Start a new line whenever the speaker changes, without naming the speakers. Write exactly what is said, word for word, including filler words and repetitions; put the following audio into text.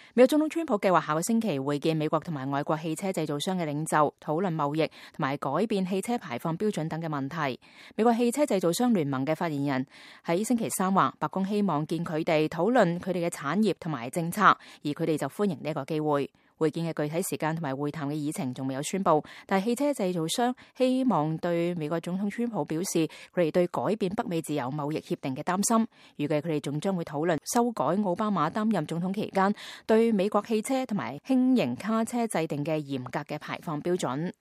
美國總統川普計劃下個星期會見美國同埋外國汽車製造商嘅領袖，討論貿易同埋改變汽車排放標準等嘅問題。美國汽車製造商聯盟嘅發言人喺星期三話，白宮希望見佢哋討論佢哋嘅產業同埋政策，而佢哋就歡迎呢一個機會。會見嘅具體時間同埋會談嘅議程仲未有宣布，但係汽車製造商希望對美國總統川普表示佢哋對改變北美自由貿易協定嘅擔心。預計佢哋仲將會討論修改奧巴馬擔任總統期間對美國汽車同埋輕型卡車制定嘅嚴格嘅排放標準。